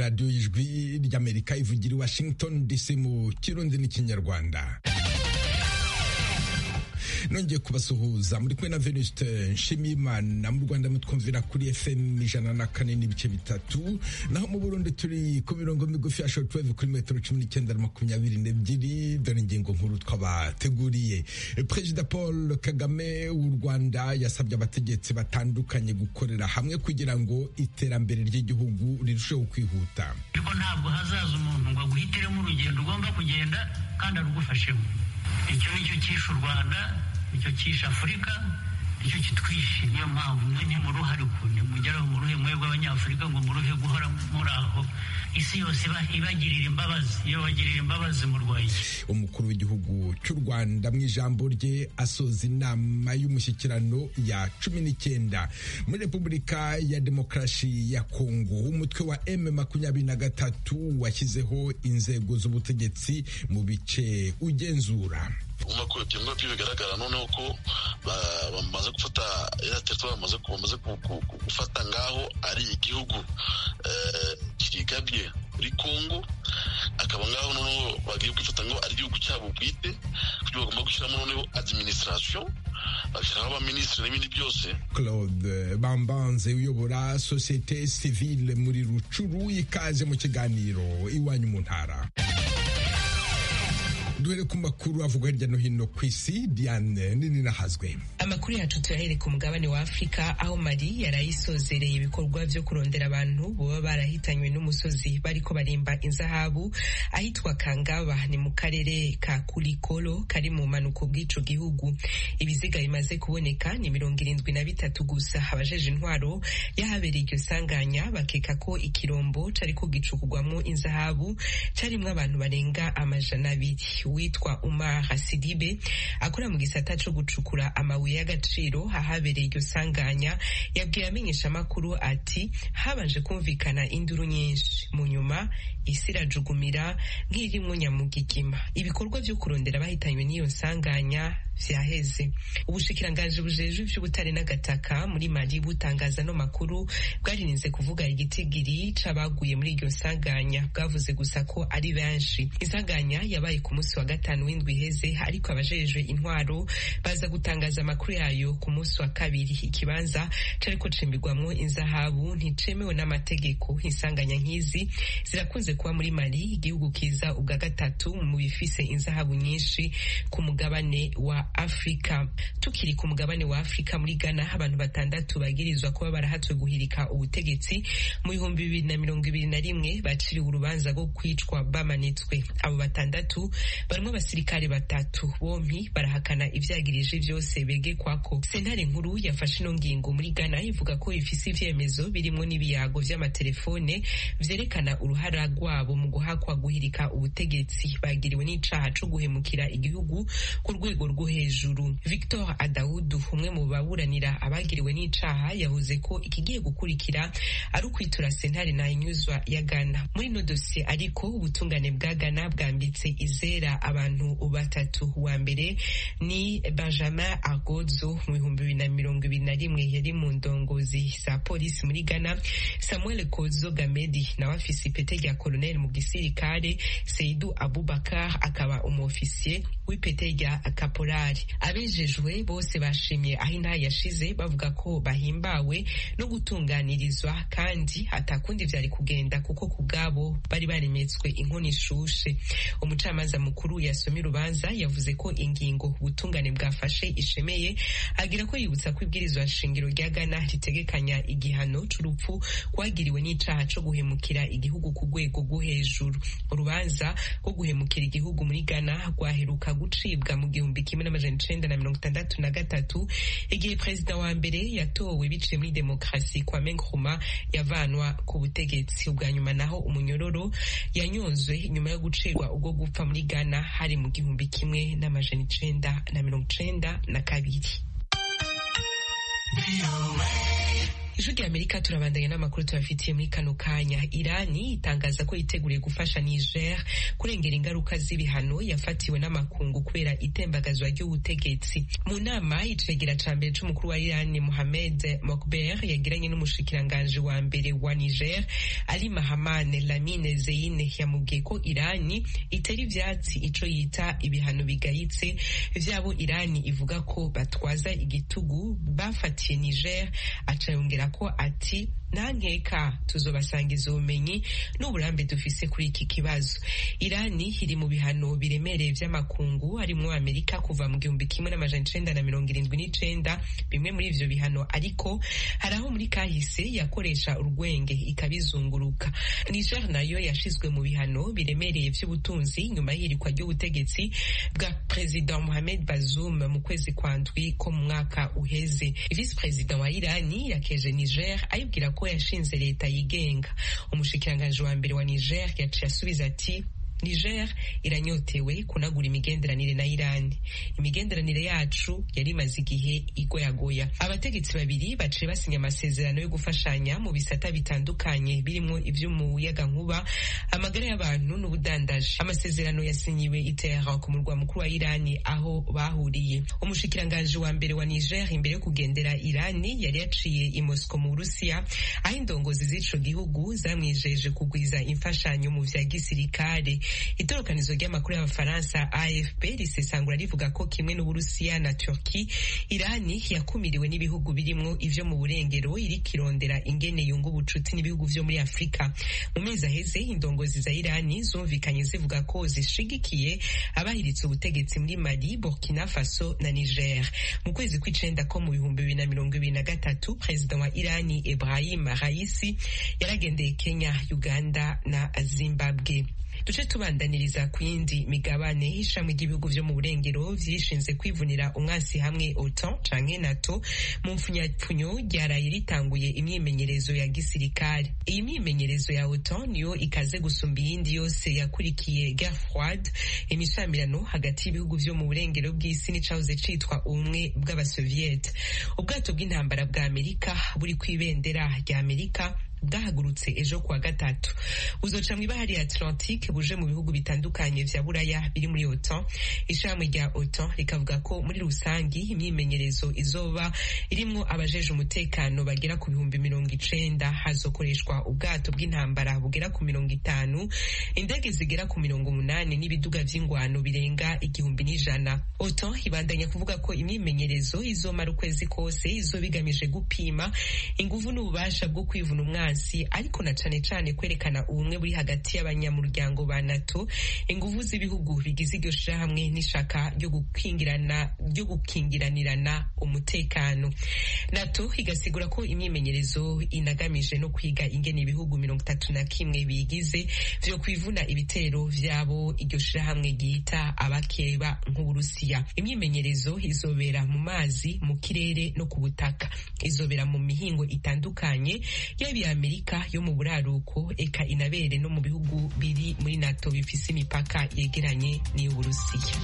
radiyo y'ijwi ry'Amerika ivugira i Washington DC mu Kirundi n'ikinyarwanda. Nongeye kubasuhuza muri kumwe na Venuste Nshimiyimana. Mu Rwanda mutwumvira kuri FM 104.3, naho mu Burundi turi ku mirongo migufi ya shortwave kuri metero 19-22. Dore ingingo nkuru twabateguriye. Perezida Paul Kagame w'u Rwanda yasabye abategetsi batandukanye gukorera hamwe kugira ngo iterambere ry'igihugu rirusheho kwihuta. Ariko ntabwo hazaza umuntu ngo aguhitiremo urugendo ugomba kugenda kandi arugufashemo. Icyo nicyo cyishe u Rwanda, icyo cyishe Afurika, icyo kitwishe. Niyo mpamvu mwe muruhare kunde mugeraho muruhe mwebwe abanyafurika ngo muruhe guhora muraho. Isi yose ibagirira imbabazi, iyo bagirira imbabazi mu Rwanda. Umukuru w'igihugu cy'u Rwanda mu ijambo rye asoza inama y'umushyikirano ya 19 muri Repubulika ya Demokarasi ya Kongo. Umutwe wa M23 washyizeho inzego z'ubutegetsi mu bice ugenzura. Umakuru byumva bigaragara noneho ko bamaze gufata territoire, bamaze gufata ngaho ari igihugu kirigabye muri Kongo, akaba ngaho noneho bagiye kwifata ngo ari igihugu cyabo bwite, kuko bagomba gushyiramo noneho administration, bashyiraho abaminisitiri n'ibindi byose. Claude Bambanze uyobora societe civile muri Rucuru, ikaze mu kiganiro iwanyu mu ntara. Duhere ku makuru avugwa hirya no hino ku isi. Diane nini nahazwe. Amakuru yacu tuyahere ku mugabane wa Afrika, aho Mali yarayisozereye ibikorwa byo kurondera abantu boba barahitanywe n'umusozi bariko barimba inzahabu ahitwa Kangaba, ni mu karere ka Kulikolo kari mu manuko bw'ico gihugu. Ibiziga bimaze kuboneka ni 73 gusa. Abajeje intwaro yahabereye iryo sanganya bakeka ko ikirombo cariko gicukugwamwo inzahabu carimwo abantu barenga 200. Witwa Umar Sidibe akora mu gisata cyo gucukura amabuye y'agaciro ahabereye iryo sanganya yabwiye amenyesha makuru ati habanje kumvikana induru nyinshi, mu nyuma isi irajugumira nk'irimwo nyamugigima. Ibikorwa byo kurondera bahitanywe n'iyo sanganya vyaheze. Ubushikiranganje bujejwe ivy'ubutare n'agataka muri Mali butangaza no makuru bwaririnze kuvuga igitigiri c'abaguye muri iryo sanganya, bwavuze gusa ko ari benshi. Isanganya yabaye ku munsi wa gatanu w'indwi iheze, ariko abajejwe intwaro baza gutangaza amakuru yayo ku munsi wa kabiri. Ikibanza cariko cimbirwamwo inzahabu nticemewe n'amategeko. Insanganya nk'izi zirakunze kuba muri Mali, igihugu kiza ubwa gatatu mu bifise inzahabu nyinshi ku mugabane wa Afrika. Tukiri ku mugabane wa Afrika, muri Ghana abantu 6 bagirizwa kuba barahatwe guhirika ubutegetsi mu 2021 baciriwe urubanza rwo kwicwa bamanitswe. Abo 6 barimo abasirikare 3, bompi barahakana ivyagirije vyose begekwako. Sentare nkuru yafashe ino ngingo muri Ghana ivuga ko ifise ivyemezo birimo n'ibiyago vy'amatelefone vyerekana uruhara rwabo mu guhakwa guhirika ubutegetsi. Bagiriwe n'icaha co guhemukira igihugu ku rwego rwo hejuru. Victor Adaudu, umwe mu baburanira abagiriwe n'icaha, yavuze ko ikigiye gukurikira ari ukwitura sentare ntahinyuzwa ya Ghana muri no dossier. Ariko ubutungane bwa Ghana bwambitse izera abantu 3. Wa mbere ni Benjamin Agodzo mu 2021 yari mu ndongozi za polisi muri Ghana. Samuel Kozo Gamedi nawe afise ipete rya colonel mu gisirikare. Seydou Abubakar akaba umofisiye w'ipete rya kaporari. Abejejwe bose bashimye aho intara yashize, bavuga ko bahimbawe no gutunganirizwa kandi atakundi vyari kugenda kuko kubgabo bari barimetswe inkoni ishushe. Umucamanza mukuru yasomye urubanza yavuze ko ingingo ubutungane bwafashe ishemeye, agira ko yibutsa ko ibwirizwa shingiro rya Ghana ritegekanya igihano c'urupfu kwagiriwe n'icaha co guhemukira igihugu ku rwego rwo hejuru. Urubanza rwo guhemukira igihugu muri Ghana rwaheruka gucibwa mu 1963 igihe perezida wa mbere yatowe biciye muri demokarasi Kwame Nkrumah yavanwa ku butegetsi. Ubwa nyuma naho umunyororo yanyonzwe nyuma yo gucirwa ubwo gupfa muri Ghana hari mu 1992. Ijwi rya Amerika turabandanya n'amakuru tubafitiye muri kano kanya. Irani itangaza ko yiteguriye gufasha Niger kurengera ingaruka z'ibihano yafatiwe n'amakungu kubera itembagazwa ry'ubutegetsi. Mu nama icegera ca mbere c'umukuru wa Irani Mohamed Mokber yagiranye n'umushikiranganje wa mbere wa Niger Ali Mahamane Lamine Zeine yamubwiye ko Irani itari ivyatsi ico yita ibihano bigayitse vyabo Irani ivuga ko batwaza igitugu bafatiye Niger. Acayongera ko ati nta nkeka tuzobasangiza ubumenyi n'uburambe dufise kuri iki kibazo. Irani iri mu bihano biremereye vy'amakungu harimwo Amerika kuva mu 1979. Bimwe muri ivyo bihano ariko hari aho muri kahise yakoresha urwenge ikabizunguruka. Niger nayo yashizwe mu bihano biremereye vy'ubutunzi nyuma y'irikwa ry'ubutegetsi bwa President Mohamed Bazoum mu kwezi kwa ndwi ko mu mwaka uheze. Vice President wa Irani yakeje Niger ayibwira ko yashinze leta yigenga. Umushikiranganje wa mbere wa Niger yaciye asubiza ati Niger iranyotewe kunagura imigenderanire na Irani. Imigenderanire yacu yari imaze igihe igoyagoya. Abategetsi babiri baciye basinya amasezerano yo gufashanya mu bisata bitandukanye birimo ivy'umuyagankuba, amagara y'abantu n'ubudandaji. Amasezerano yasinyiwe i Tehran ku murwa mukuru wa Irani aho bahuriye. Umushikiranganje wa mbere wa Niger imbere yo kugendera Irani yari yaciye i Moscow mu Burusiya aho indongozi z'ico gihugu zamwijeje kugwiza imfashanyo mu vya gisirikare. Itorokanizo ry'amakuru y'Abafaransa AFP risesangura rivuga ko kimwe n'Uburusiya na Turki, Irani yakumiriwe n'ibihugu birimwo ivyo mu burengero irikirondera ingene yunga ubucuti n'ibihugu vyo muri Afrika. Mu mezi aheze indongozi za Irani zumvikanye zivuga ko zishigikiye abahiritse ubutegetsi muri Mali, Burkina Faso na Niger. Mu kwezi kw'icenda ko mu 2023 President wa Irani Ebrahim Raisi yaragendeye Kenya, Uganda na Zimbabwe. Duce tubandaniriza ku yindi migabane. Ishamwe ry'ibihugu vyo mu burengero vyishinze kwivunira umwasi hamwe OTAN canke NATO mu mfunyapfunyo ryaraye ritanguye imyimenyerezo ya gisirikare. Iyi myimenyerezo ya OTAN niyo ikaze gusumba iyindi yose yakurikiye guerre froide, imishamirano hagati y'ibihugu vyo mu burengero bw'isi n'icahoze citwa ubumwe bw'abasoviete. Ubwato bw'intambara bwa Amerika buri kw'ibendera rya Amerika bwahagurutse ejo kuwa gatatu. Buzoca mw'ibahari ya Atlantique buje mu bihugu bitandukanye vya Buraya biri muri OTAN. Ishamwe rya OTAN rikavuga ko muri rusangi imyimenyerezo izoba irimwo abajeje umutekano bagera ku 90,000. Hazokoreshwa ubwato bw'intambara bugera ku 50, indege zigera ku 80 n'ibiduga vy'ingwano birenga 1,100. OTAN ibandanya kuvuga ko imyimenyerezo izomara ukwezi kose, izobigamije gupima inguvu n'ububasha bwo kwivuna umwansi, ariko na cane cane kwerekana ubumwe buri hagati y'abanyamuryango ba NATO, inguvu z'ibihugu bigize iryo shirahamwe n'ishaka ryo gukingiranirana umutekano. NATO igasigura ko imyimenyerezo inagamije no kwiga ingene ibihugu 31 bigize vyo kwivuna ibitero vyabo iryo shirahamwe ryita abakeba nk'Uburusiya. Imyimenyerezo izobera mu mazi, mu kirere no ku butaka. Izobera mu mihingo itandukanye y'abi Amerika yo mu buraruko, eka inabere no mu bihugu biri muri NATO bifise imipaka yegeranye n'Uburusiya.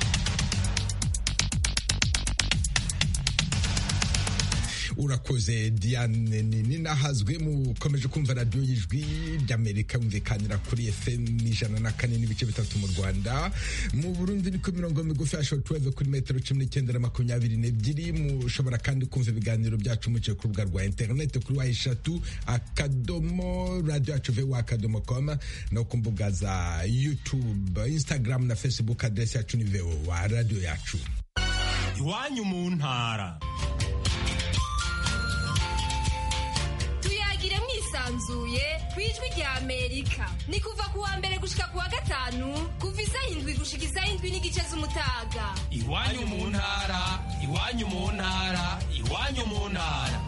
Urakoze Diane Ninahazwe. Mukomeje kumva radio y'Ijwi ry'Amerika yumvikanira kuri FM 104.3 mu Rwanda. Mu Burundi ni ku mirongo migufi ya shortwave kuri metero 19 mushobora kandi kumva ibiganiro byacu muciye ku rubuga rwa internet kuri wa@radio.com no ku mbuga za YouTube, Instagram na Facebook. Adresse yacu ni VOA radio yacu. Iwanyu mu ntara. Sanzuye kwijwi rya Amerika ni kuva kuwa mbere gushika kuwa gatanu kuva isaha 7 gushika isaha 7 n'igice z'umutaga. Iwanyu mu ntara, iwanyu mu ntara, iwanyu mu ntara.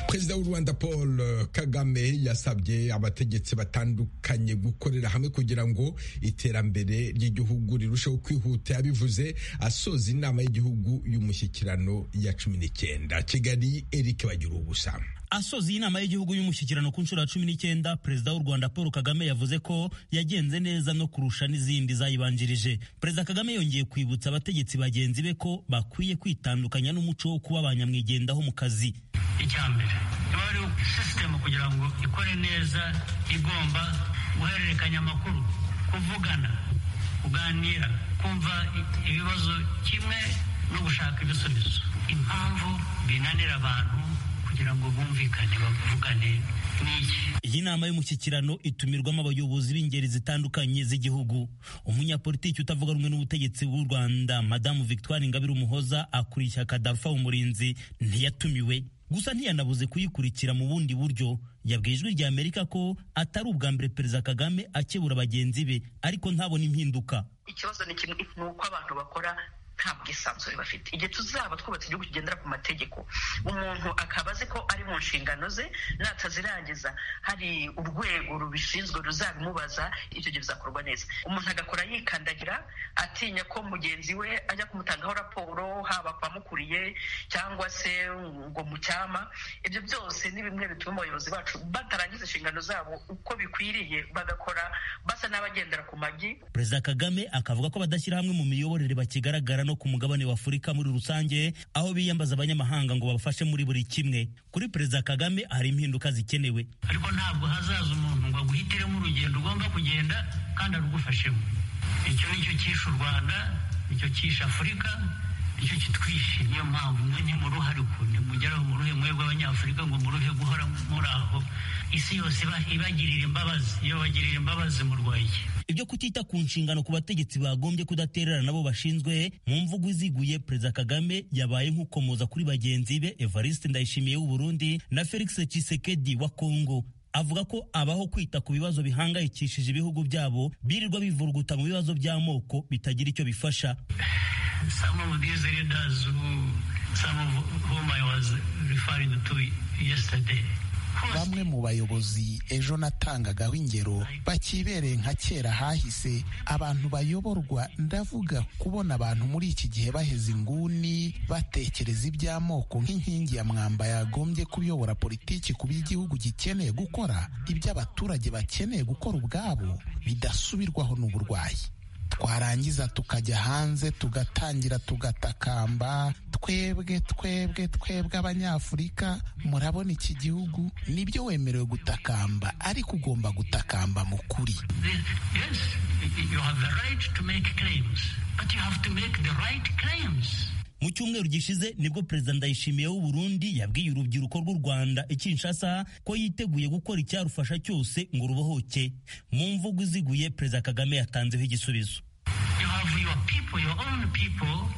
Perezida w'u Rwanda Paul Kagame yasabye abategetsi batandukanye gukorera hamwe kugira ngo iterambere ry'igihugu rirusheho kwihuta. Yabivuze asoza inama y'igihugu y'umushyikirano ya 19. Kigali, Eric Bagirubusa. Asoza inama y'igihugu y'umushyikirano ku nshuro ya 19, Perezida w'u Rwanda Paul Kagame yavuze ko yagenze neza no kurusha n'izindi zayibanjirije. Perezida Kagame yongeye kwibutsa abategetsi bagenzi be ko bakwiye kwitandukanya n'umuco wo kuba abanyamwigendaho mu kazi. Icyambere niba ari sisitemu kugira ngo ikore neza, igomba guhererekanya amakuru, kuvugana, kuganira, kumva ibibazo kimwe no gushaka ibisubizo. Impamvu binanira abantu kugira ngo bumvikane bavugane n'iki. Iyi nama y'umushyikirano itumirwamo abayobozi b'ingeri zitandukanye z'igihugu. Umunyapolitiki utavuga rumwe n'ubutegetsi bw'u Rwanda Madamu Victoire Ingabire Umuhoza akuriye ishyaka Dalpha Umurinzi ntiyatumiwe, gusa ntiyanabuze kuyikurikira mu bundi buryo. Yabwiye Ijwi rya Amerika ko atari ubwa mbere Perezida Kagame akebura bagenzi be ariko ntabona impinduka. Ikibazo ni kimwe, ni uko abantu bakora nta bwisanzure bafite. Igihe tuzaba twubatse igihugu kigendera ku mategeko, umuntu akaba azi ko ari mu nshingano ze, natazirangiza hari urwego rubishinzwe ruzabimubaza, icyo gihe bizakorwa neza. Umuntu agakora yikandagira atinya ko mugenzi we ajya kumutangaho raporo, haba kwa mukuriye cyangwa se ngo mu cyama. Ibyo byose ni bimwe bituma abayobozi bacu batarangiza inshingano zabo uko bikwiriye, bagakora basa n'abagendera ku magi. Perezida Kagame akavuga ko badashyira hamwe mu miyoborere bakigaragara no ku mugabane wa Afurika muri rusange, aho biyambaza abanyamahanga ngo babafashe muri buri kimwe. Kuri Perezida Kagame hari impinduka zikenewe, ariko ntabwo hazaza umuntu ngo aguhitiremo urugendo ugomba kugenda kandi arugufashemo. Icyo nicyo cyishe u Rwanda, nicyo cyishe Afurika, nicyo kitwishe. Niyo mpamvu mwe ntimuruhare ukuntu mugeraho muruhe mwebwe abanyafurika ngo muruhe guhora muri aho. Isi yose ibagirira imbabazi, iyo bagirira imbabazi murwaye. Ibyo kutita ku nshingano ku bategetsi bagombye kudatererana nabo bashinzwe, mu mvugo iziguye Perezida Kagame yabaye nk'ukomoza kuri bagenzi be Evariste Ndayishimiye w'u Burundi na Felix Tshisekedi wa Kongo. Avuga ko abaho kwita ku bibazo bihangayikishije ibihugu byabo birirwa bivuruguta mu bibazo by'amoko bitagira icyo bifasha. Some of these leaders whom I was referring to yesterday, bamwe mu bayobozi ejo natangagaho ingero bakibereye nka kera hahise. Abantu bayoborwa, ndavuga kubona abantu muri iki gihe baheze inguni batekereza iby'amoko nk'inkingi ya mwamba yagombye kuyobora politiki ku by'igihugu gikeneye gukora. Ibyo abaturage bakeneye gukora ubwabo bidasubirwaho n'uburwayi. Twarangiza tukajya hanze tugatangira tugatakamba, twebwe abanyafurika, murabona iki gihugu. Nibyo wemerewe gutakamba, ariko ugomba gutakamba mu kuri. Yes, you have the right to make claims, but you have to make the right claims. Mu cyumweru gishize nibwo Perezida Ndayishimiye w'u Burundi yabwiye urubyiruko rw'u Rwanda i Kinshasa ko yiteguye gukora icyarufasha cyose ngo rubohoke. Mu mvugo iziguye Perezida Kagame yatanzeho igisubizo. You have your people, your own people,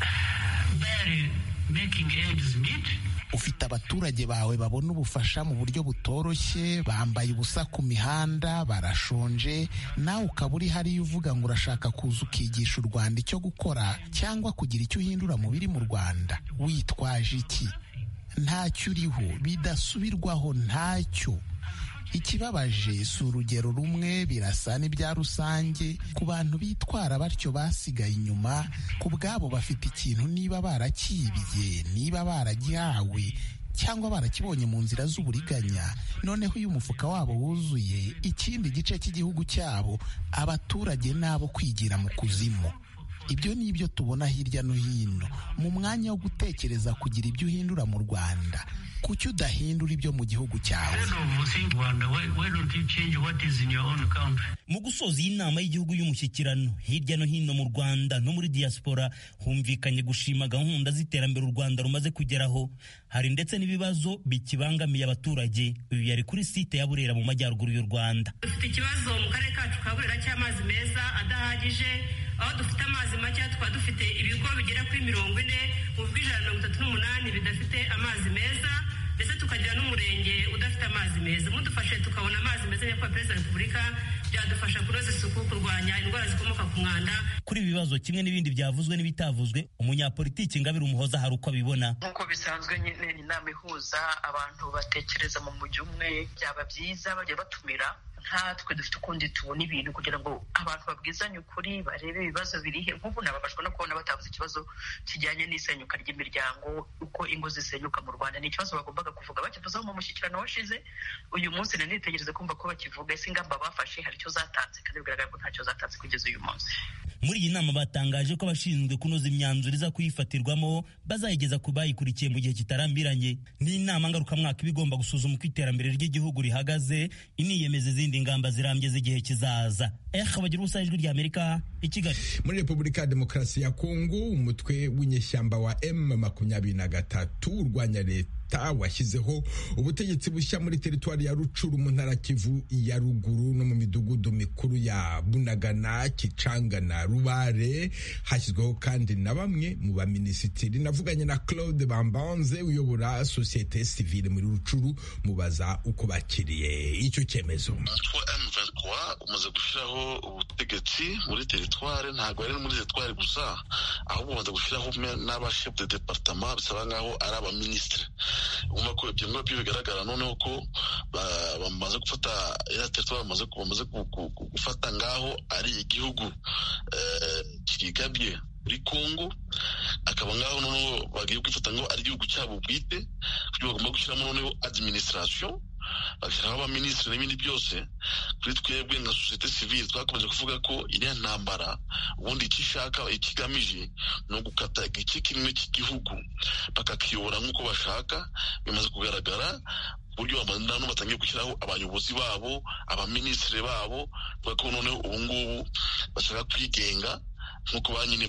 barely making ends meet. Ufite abaturage bawe babona ubufasha mu buryo butoroshye, bambaye ubusa ku mihanda, barashonje, nawe ukaba uri hariya uvuga ngo urashaka kuza ukigisha u Rwanda icyo gukora cyangwa kugira icyo uhindura mu biri mu Rwanda. Witwaje iki? Ntacyo uriho, bidasubirwaho ntacyo. Ikibabaje si urugero rumwe, birasa n'ibya rusange. Ku bantu bitwara batyo basigaye inyuma, ku bwabo bafite ikintu, niba barakibye, niba baragihawe cyangwa barakibonye mu nzira z'uburiganya, noneho iyo umufuka wabo wuzuye, ikindi gice cy'igihugu cyabo abaturage nabo kwigira mu kuzimu. Ibyo ni ibyo tubona hirya no hino. Mu mwanya wo gutekereza kugira ibyo uhindura mu Rwanda, kuki udahindura ibyo mu gihugu cyawe? Mu gusoza iyi nama y'igihugu y'umushyikirano, hirya no hino mu Rwanda no muri diaspora humvikanye gushima gahunda z'iterambere u Rwanda rumaze kugeraho. Hari ndetse n'ibibazo bikibangamiye abaturage. Uyu yari kuri site ya Burera mu majyaruguru y'u Rwanda. Dufite ikibazo mu karere kacu ka Burera cy'amazi meza adahagije, aho dufite amazi make, tukaba dufite ibigo bigera kuri 40 mu bw'ijana bidafite amazi meza, ndetse tukagira n'umurenge udafite amazi meza. Mudufashe tukabona amazi meza, nyakubahwa Perezida wa Repubulika, byadufasha kunoza isuku, kurwanya indwara zikomoka ku mwanda. Kuri ibi bibazo kimwe n'ibindi byavuzwe n'ibitavuzwe, umunyapolitiki Ingabire Umuhoza hari uko abibona. Nk'uko bisanzwe nyine inama ihuza abantu batekereza mu mujyi umwe, byaba byiza bajya batumira nkatwe dufite ukundi tubona ibintu kugira ngo abantu babwizanye ukuri, barebe ibibazo birihe. Nk'ubu nababajwe no kubona batavuze ikibazo kijyanye n'isenyuka ry'imiryango, uko ingo zisenyuka mu Rwanda. Ni ikibazo bagombaga kuvuga, bakivuzeho mu mushyikirano washize. Uyu munsi nitegereze kumva ko bakivuga, ese ingamba bafashe hari icyo zatanze, kandi bigaragara ko ntacyo zatanze kugeza uyu munsi. Muri iyi nama batangaje ko abashinzwe kunoza imyanzuro iza kuyifatirwamo bazayigeza ku bayikurikiye mu gihe kitarambiranye. Ni inama ngarukamwaka iba igomba gusuzuma uko iterambere ry'igihugu rihagaze, iniyemeza izindi ingamba zirambye z'igihe kizaza. Bagira ubusa ijwi rya Amerika i Kigali. Muri Repubulika ya Demokarasi ya Kongo, umutwe w'inyeshyamba wa M23 urwanya leta washyizeho ubutegetsi bushya muri teritwari ya Rucuru mu ntara Kivu ya ruguru no mu midugudu mikuru ya Bunagana, Kicanga na Rubare. Hashyizweho kandi na bamwe mu baminisitiri. Navuganye na Claude Bambanze uyobora societe civile muri Rucuru, mubaza uko bakiriye icyo cyemezo. Umaze gushyiraho ubutegetsi muri teritwari, ntabwo ari muri teritwari gusa, ahubwo umaze gushyiraho n'abashef de departement, bisaba nkaho ari abaminisitiri. Umva ko ibyo ngibyo bigaragara noneho ko bamaze gufata ya teritwari, bamaze gufata ngaho ari igihugu kigabye muri Kongo, akaba ngaho noneho bagiye kwifata ngo ari igihugu cyabo bwite, kuko bagomba gushyiramo noneho administration, bashyiraho abaminisitiri n'ibindi byose. Kuri twebwe nka societe civile twakomeje kuvuga ko iriya ntambara ubundi icyo ikigamije ni ugukata igice kimwe cy'igihugu bakakiyobora nk'uko bashaka. Bimaze kugaragara uburyo nano batangiye gushyiraho abayobozi babo, abaminisitiri babo, kuko noneho ubu ngubu bashaka kwigenga nk'uko banyine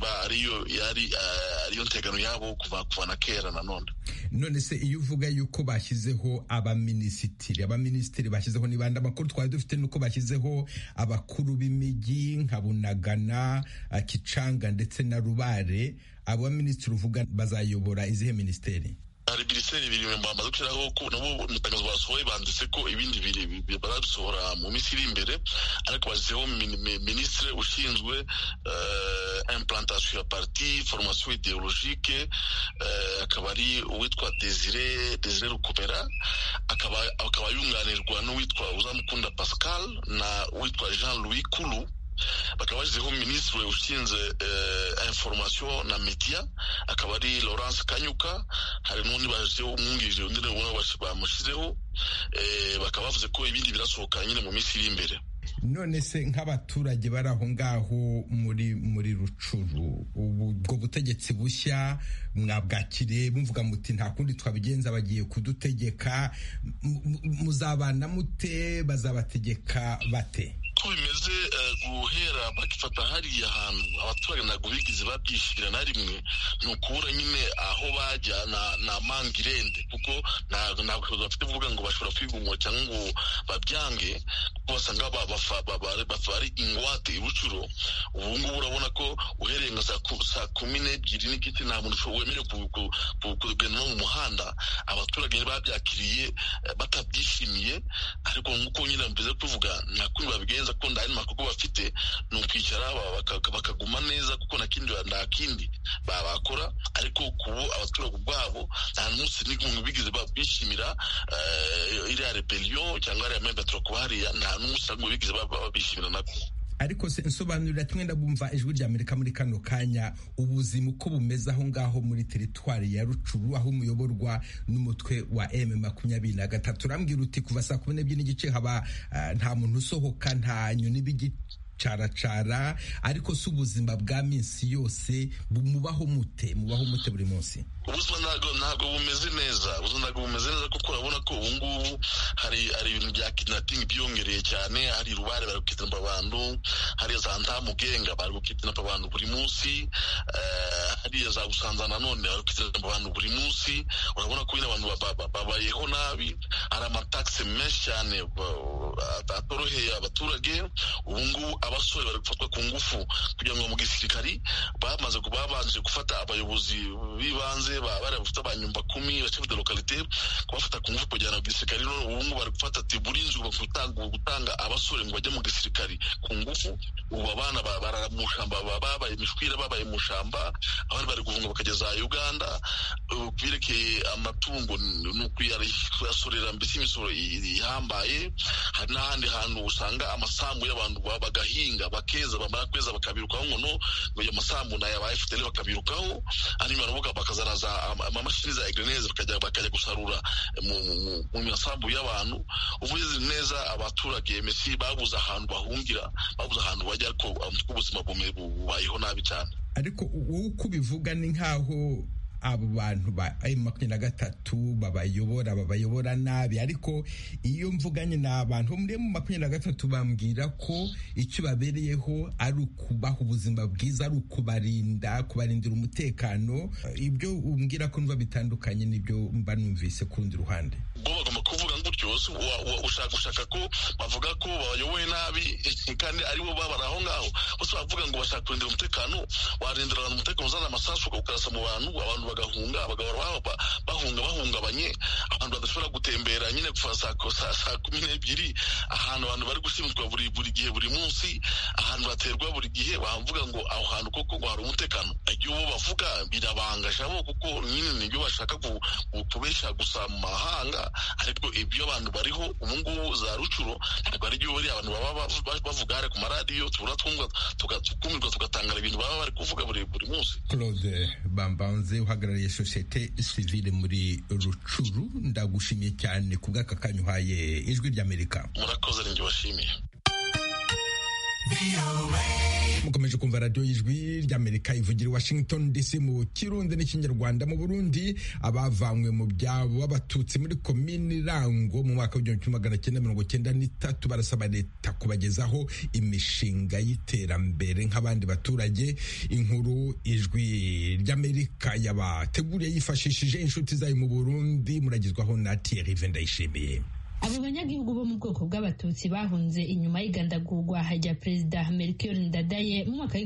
ariyo ntegano yabo kuva na kera. None se iyo uvuga yuko bashyizeho abaminisitiri bashyizeho ni bande? Amakuru twari dufite nuko bashyizeho abakuru b'imijyi nka Bunagana, Kicanga ndetse na Rubare. Abo baminisitiri uvuga bazayobora izihe minisiteri? Hari minisiteri ibiri bamaze gushyiraho, ko nabo mu itangazo basohoye banditse ko ibindi biri barabisohora mu minsi iri imbere, ariko bashyizeho minisitiri ushinzwe implantation ya parti, formation idéologique, akaba ari uwitwa Desire Rukomera, akaba yunganirwa n'uwitwa Uzamukunda Pascal na uwitwa Jean-Louis Kulu. Bakaba bashyizeho minisitiri ushinzwe information na media, akaba ari Laurence Kanyuka. Hari n'undi bashyizeho umwungirije undi bamushyizeho, bakaba bavuze ko ibindi birasohoka nyine mu minsi iri imbere. None se nk'abaturage bari aho ngaho muri Rucuru, ubwo butegetsi bushya mwabwakiriye bumvuga muti nta kundi twabigenza, bagiye kudutegeka, muzabana mute? Bazabategeka bate? Ko bimeze guhera bakifata hariya hantu abaturage ntabwo bigize babyishyira na rimwe, ni ukubura nyine aho bajya na mangirende, kuko ntabwo bafite kuvuga ngo bashobora kwigumura cyangwa ngo babyange, kuko basanga bafari ingwate i Rucuro. Ubu ngubu urabona ko uhereye nka saa 12 n'igice nta muntu wemerewe kugenda no mu muhanda. Abaturage babyakiriye batabyishimiye, ariko nk'uko nyine mbize kuvuga nta kundi babigenza, ko ndari makuru bafite ni ukwicara bakaguma neza, kuko nta kindi bakora. Ariko kubo abaturage ubwabo nta n'umunsi n'umwe bigize bishimira iriya rebellion cyangwa iriya M23 kuba hariya, nta n'umunsi n'umwe bigize babishimira nako. Ariko se nsobanurira twenda bumva ijwi rya Amerika muri kano kanya ubuzima uko bumeze aho ngaho muri teritwari ya Rucuru, aho umuyoborwa n'umutwe wa M23. Urambwira uti kuva saa 12 n'igice haba nta muntu usohoka, nta nyoni bigicaracara, ariko si ubuzima bwa minsi yose mubaho mute buri munsi? Ubuzima ntabwo bumeze neza, kuko urabona ko ubu ngubu hari ibintu bya kidnapping byongereye cyane. Hari Rubare bari gukidnapa abantu, hari za Ntamugenga bari gukidnapa abantu buri munsi, hari za Busanza nanone bari gukidnapa abantu buri munsi. Urabona ko abantu babayeho nabi, hari amataxe menshi cyane atoroheye abaturage. Ubu ngubu abasore bari gufatwa ku ngufu kugira ngo mu gisirikari babanje gufata abayobozi b'ibanze bari bafite abanyumba 10 ba chef de localité kubafata ku ngufu kujyana mu gisirikare. Ubu ngubu bari gufata ati burinzi gutanga abasore ngo bajye mu gisirikare ku ngufu. Ubu abana baramushamba babaye imishwira babaye mushamba, abandi bari guhunga bakageza Uganda. Kwirekeye amatungo nukuyasorera mbese imisoro ihambaye. Hari n'ahandi hantu usanga amasambu y'abantu bagahinga bakeza, bamara kweza bakabirukaho ngo ayo masambu nayo aba FDL bakabirukaho, hanyuma baravuga bakazaraza amamashini za egreneze bakajya gusarura mu masambu y'abantu. Uvuze neza abaturage mesi babuze ahantu bahungira, babuze ahantu bajya, ariko ubuzima bubayeho nabi cyane. Ariko wowe uko ubivuga ni nkaho abo bantu ba M23 babayobora nabi, ariko iyo mvuganye n'abantu muri M23 bambwira ko icyo babereyeho ari ukubaha ubuzima bwiza, ari kubarindira umutekano. Ibyo umbwira ko numva bitandukanye n'ibyo mba numvise ku rundi ruhande. Bo bagomba kuvuga ngutyo, ushaka ko bavuga ko bayoboye nabi kandi ari bo babara aho ngaho. Bose bavuga ngo bashaka kurindira umutekano, warindira abantu umutekano, uzana amasasu ukarasa mu bantu bagahunga, bagahora bahungabanye, abantu badashobora gutembera nyine kuva saa 12 ahantu abantu bari gushimutwa buri gihe, buri munsi, ahantu baterwa buri gihe. Bavuga ngo aho hantu koko ngo hari umutekano. Ibyo bo bavuga birabangaje abo, kuko nyine nibyo bashaka kubesha gusa mu mahanga, ariko ibyo abantu bariho ubu ngubu za Rucuro ntabwo ari byo bari abantu baba bavuga ku maradiyo, tukumirwa tugatangara ibintu baba bari kuvuga buri munsi. Claude Bambanze uhagarariye societe civile muri Rucuru, ndagushimiye cyane ku bw'aka kanya uhaye Ijwi ry'Amerika. Murakoze, ninjye bashimiye. Mukomeje kumva radio y'Ijwi ry'Amerika ivugira Washington DC mu Kirundi n'Ikinyarwanda. Mu Burundi abavanywe mu byabo b'abatutsi muri komini Rango mu mwaka w'1993 barasaba leta kubagezaho imishinga y'iterambere nk'abandi baturage. Inkuru Ijwi ry'Amerika yabateguriye yifashishije inshuti zayo mu Burundi, muragizwaho na Thierry Vendayishimiye. Abo banyagihugu bo mu bwoko bw'abatutsi bahunze inyuma y'igandagurwa rya Perezida Melchior Ndadaye mu mwaka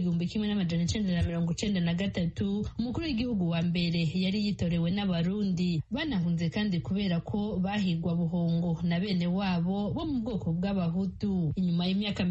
w'1993. Umukuru w'igihugu wa mbere yari yitorewe n'Abarundi. Banahunze kandi kubera ko bahigwa buhongo na bene wabo bo mu bwoko bw'Abahutu. Inyuma y'imyaka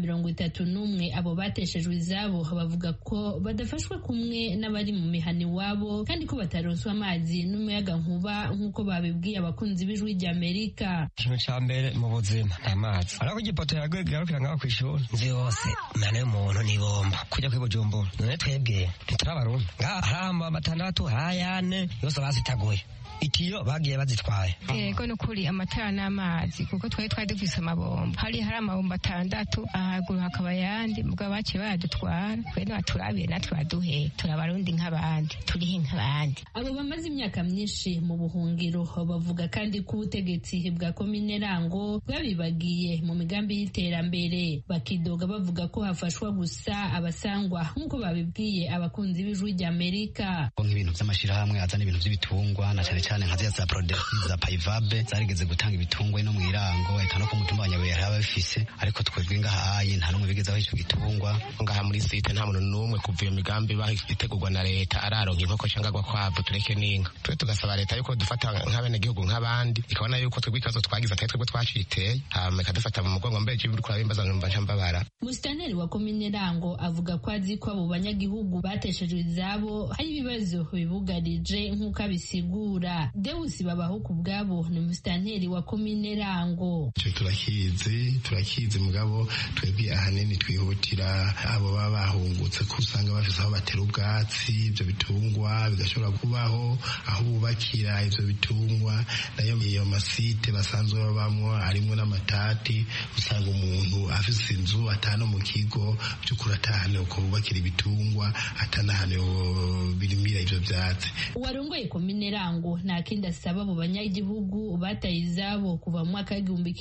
31 abo bateshejwe izabo bavuga ko badafashwe kumwe n'abari mu mihani wabo, kandi ko bataronswa amazi n'umuyaga nkuba nk'uko babibwiye abakunzi b'Ijwi ry'Amerika. Mbere mu buzima amazi ariko igipoto yagarukira ngaho ku ishuri nzi yose mwana y'umuntu n'ibomba kujya kwi Bujumbura. None twebwe ntiturabarundi hamba 6 hayane yose basitaguye itiyo bagiye bazitwaye. Yego nukuri amatara n'amazi kuko twari dufise amabomba, hari amabomba 6 ahaguru hakaba yandi mugabo baciye badutwara. Twene baturabiye natwe baduhe turabarundi nk'abandi, turihe nk'abandi. Abo bamaze imyaka myinshi mu buhungiro bavuga kandi ko ubutegetsi bwa komine Rango bwabibagiye mu migambi y'iterambere. Bakidoga bavuga ko hafashwa gusa abasangwa nk'uko babibwiye abakunzi b'Ijwi ry'Amerika. Nk'ibintu by'amashirahamwe azana ibintu by'ibitungwa na cyane nka za Prodefi za Paivabe zarigeze gutanga ibitungwa no mwirango, eka no ku mutumba wa Nyabuye hari abafise, ariko twebwe ngahaye nta numwe bigeze aho icyo gitungwa. Ngaha muri site nta muntu numwe kuva iyo migambi bahitegurwa na leta araronka inkoko cyangwa kwavu tureke n'inka. Twe tugasaba leta yuko dufata nk'abene gihugu nk'abandi, ikabona yuko twebwe ikazo twagize atari twebwe twashiteye, ikadufata mu mugongo mbere y'ibiri kurabimbaza numva ncambabara. Musitanteri wa komine Rango avuga ko azi ko abo banyagihugu bateshejwe izabo hari ibibazo bibugarije nk'uko abisigura. Deus babaho ku bwabo ni musitanteri wa komine Rango. Turakizi mugabo twebwe ahanini twihutira abo baba bahungutse ko usanga bafise aho batera ubwatsi ibyo bitungwa bigashobora kubaho aho bubakira ivyo bitungwa, nayo iyo masite basanzwe babamwo harimo n'amatati, usanga umuntu afise inzu atano mu kigo by'ukuri atahane uko bubakira ibitungwa atanahane birimira ivyo vyatsi. Uwarongoye komine Rango nta kindi asaba abo banyagihugu bataye izabo kuva mu mwaka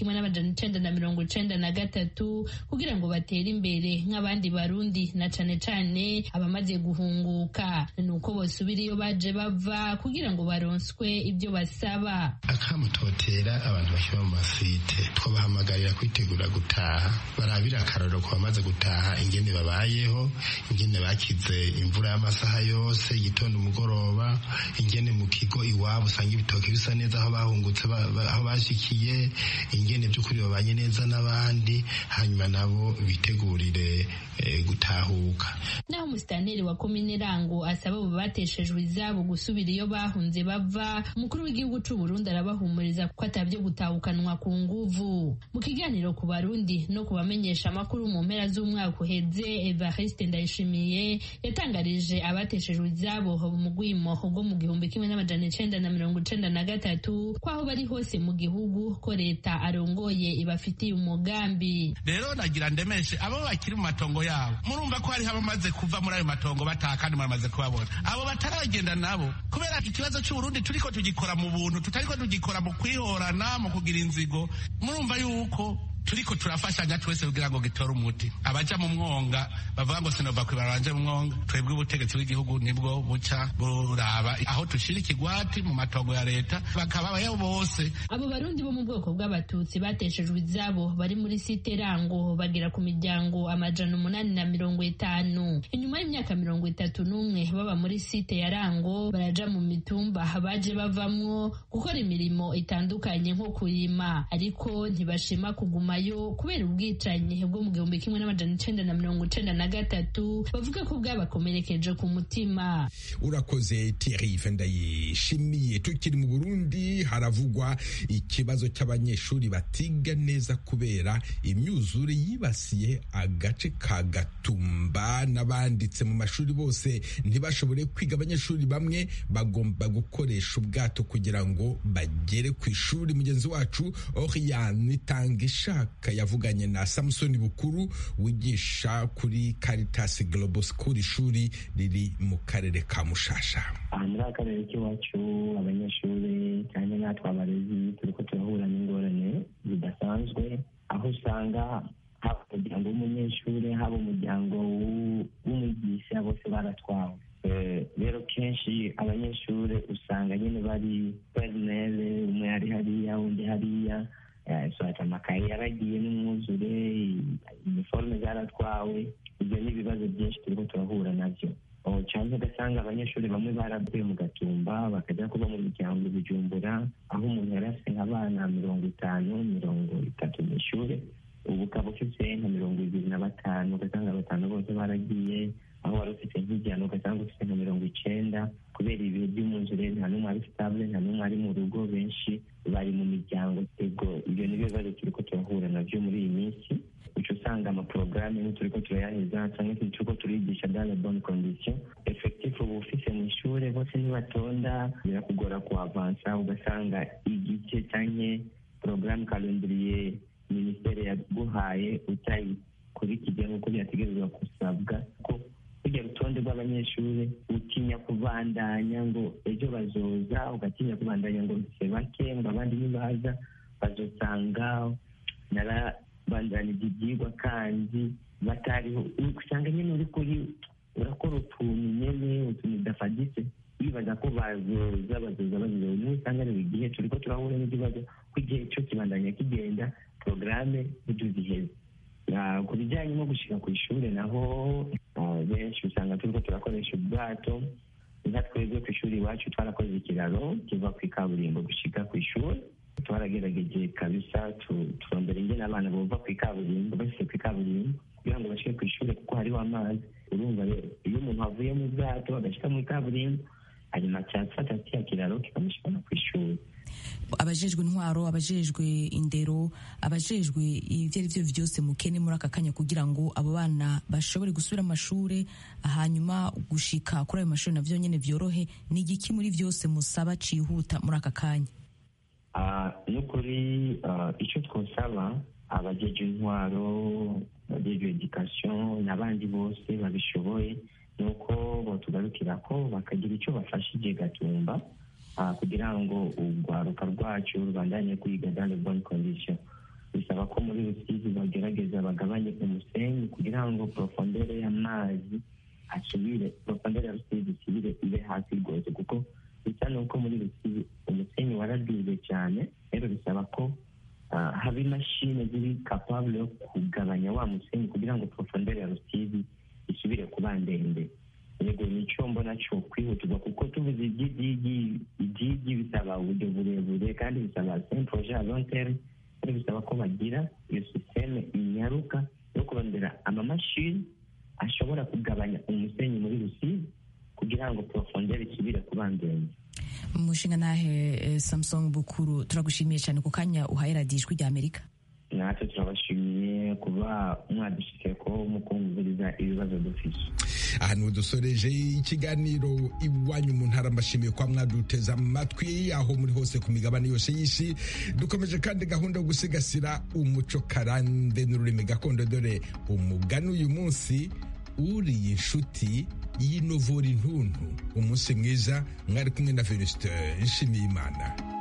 w'1993 kugira ngo batere imbere nk'abandi barundi na cane cane abamaze guhunguka nuko bosubira iyo baje bava kugira ngo baronswe ibyo basaba. Akamutotera abantu bashyira mu masite twabahamagarira kwitegura gutaha barabira akararo ku bamaze gutaha ingene babayeho ingene bakize imvura y'amasaha yose igitondo umugoroba ingene mu kigo iwabo usanga ibitoki bisa neza aho bahungutse aho bashikiye ingene by'ukuri babanye neza n'abandi hanyuma nabo bitegurire gutahuka. Naho musitanteri wa komine Rango asaba abo bateshejwe izabo gusubira iyo bahunze bava, umukuru w'igihugu c'u Burundi arabahumuriza ko atavyo gutahukanwa ku nguvu. Mu kiganiro ku barundi no kubamenyesha amakuru mu mpera z'umwaka uheze, Evariste Ndayishimiye yatangarije abateshejwe izabo mu gwimo rwo mu 1993 ko aho bari hose mu gihugu ko leta arongoye ibafitiye umugambi. Rero nagira ndemeshe abo bakiri mu matongo yabo, murumva ko hari abamaze kuva muri ayo matongo bataha kandi maramaze kubabona. Abo bataragenda nabo kubera ikibazo cy'u Burundi turiko tugikora mu buntu, tutariko tugikora mu kwihorana, mu kugira inzigo. Murumva yuko turiko turafashanya twese kugira ngo gitore umuti. Abaja mu mwonga bavuga ngo sinova kwibaranje mu mwonga, twebwe ubutegetsi bw'igihugu nibwo buca buraba aho tushira ikigwati mu matongo ya leta bakababayo bose. Abo barundi bo mu bwoko bw'abatutsi bateshejwe izabo bari muri site Rango bagera ku miryango 850. Inyuma y'imyaka 31 baba muri site ya Rango baraja mu mitumba baje bavamwo gukora imirimo itandukanye nko kurima, ariko ntibashima kuguma yo kubera ubwicanyi bwo mu 1993 bavuga ko bwabakomerekeje ku mutima. Urakoze Thierry Ndayishimiye. Tukiri mu Burundi haravugwa ikibazo cy'abanyeshuri batiga neza kubera imyuzure yibasiye agace ka Gatumba, n'abanditse mu mashuri bose ntibashobore kwiga. Abanyeshuri bamwe bagomba gukoresha ubwato kugira ngo bagere ku ishuri. Mugenzi wacu Oriane Tangisha yavuganye na Samson Bukuru wigisha kuri Caritas Global School, ishuri riri mu karere ka Mushasha. Muri akarere k'iwacu abanyeshuri cyane natwe abarezi turiko turahura n'ingorane zidasanzwe, aho usanga haba umuryango w'umunyeshuri haba umuryango w'umwigisha bose baratwawe. Rero kenshi abanyeshuri usanga nyine bari perinere, umwe ari hariya undi hariya, amakaye yaragiye n'umwuzure, iniforme zaratwawe. Ibyo ni ibibazo byinshi turiko turahura navyo. Cyane ugasanga abanyeshuri bamwe baravuye mu Gatumba bakajya kuba mu miryango Bujumbura, aho umuntu yari afite nk'abana 50-30 mu ishuri, ubu ukaba ufite nka 25, ugasanga 5 bose baragiye, aho wari ufite nk'ijana ugasanga ufite nka 90 kubera ibihe by'umwuzure. Nta n'umwe ari stable, nta n'umwe ari mu rugo, benshi bari mu miryango. Ibyo ni ibibazo turiko turahura navyo muri iyi minsi. Uca usanga amaporogaramu turiko turayaheza cyangwa se turiko turigisha dans les bonnes conditions. Effectif ubu ufise mu ishuri bose ntibatonda, birakugora kuavansa. Ugasanga igice canke porogaramu calendrier ministere yaguhaye utayikurikije nk'uko byategerezwa gusabwa, ko kujya rutonde rw'abanyeshuri utinya kubandanya ngo ejo bazoza, ugatinya kubandanya ngo se bake ngo abandi nibaza bazosanga narabandanije ibyigwa kandi batariho. Usanga nyine uri kuri urakora utuntu nyene utuntu udafaditse wibaza ko bazoza. Niyo usanga ari igihe turiko turahura n'ikibazo ko igihe cyo kibandanya kigenda, porogaramu ntituziheze. Ku bijyanye no gushika ku ishuri naho benshi usanga turiko turakoresha ubwato. Nka twebwe ku ishuri iwacu twarakoze ikiraro kiva ku ikaburimbo gushika ku ishuri. Twaragerageje kabisa turondera ingene abana bova ku ikaburimbo bashitse ku ikaburimbo kugira ngo bashike ku ishuri kuko hariho amazi. Urumva rero iyo umuntu avuye mu bwato agashika mu ikaburimbo hanyuma cyafata cya kiraro kikamushikana ku ishuri. Abajejwe intwaro, abajejwe indero, abajejwe ivyo ari vyo vyose mukene muri aka kanya kugira ngo abo bana bashobore gusubira amashure hanyuma gushika kuri ayo mashuri navyo nyene vyorohe. Ni igiki muri vyose musaba cihuta muri aka kanya? Nukuri icyo twosaba abajejwe intwaro, abajejwe education n'abandi bose babishoboye nuko botugarukira ko bakagira icyo bafashije Gatumba kugira ngo urwaruka rwacu rubandanye kwiga dans de bonnes conditions. Bisaba ko muri Rusizi bagerageza bagabanye umusenyi kugira ngo profondere y'amazi profondere ya Rusizi isubire ibe hasi rwose, kuko bisa nuko muri Rusizi umusenyi waraduze cyane. Rero bisaba ko haba imashini ziri capable yo kugabanya wa musenyi kugira ngo profondere ya Rusizi isubire kuba ndende. Yego nicyo mbona cyo kwihutirwa, kuko tuvuze ibyigi bisaba uburyo burebure kandi bisaba un projet à long terme. Rero bisaba ko bagira iyo systeme inyaruka yo kurondera amamashini ashobora kugabanya umusenyi muri Rusizi kugira ngo profondere isubire kuba ndende. Umushinga nahe Samson Bukuru, turagushimiye cyane ku kanya uhaye radiyo Ijwi ry'Amerika. Natwe turabashimiye kuba mwadushikiye ko mukunguriza ibibazo dufite. Ahantu dusoreje ikiganiro Iwanyu mu Ntara, mbashimiye kwa mwaduteza amatwi aho muri hose ku migabane yose y'isi. Dukomeje kandi gahunda yo gusigasira umuco karande n'ururimi gakondo, dore umugani uyu munsi: uriye inshuti yinovura intuntu. Umunsi mwiza, mwari kumwe na Venuste Nshimiyimana.